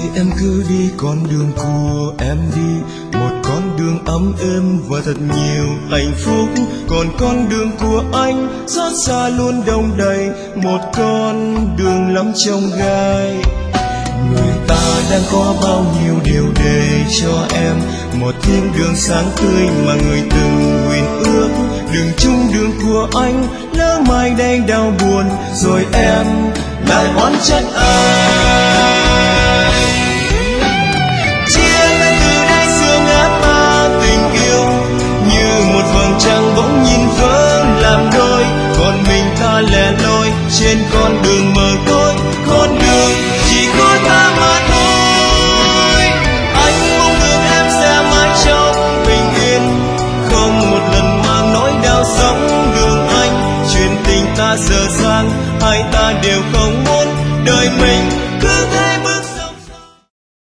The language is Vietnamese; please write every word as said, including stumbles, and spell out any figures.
em cứ đi con đường của em đi, một con đường ấm êm và thật nhiều hạnh phúc. Còn con đường của anh xót xa luôn đông đầy, một con đường lắm chông gai. Người ta đang có bao nhiêu điều để cho em, một thiên đường sáng tươi mà người từng nguyện ước. Đường chung đường của anh lỡ mai đây đau buồn, rồi em lại oán trách ai.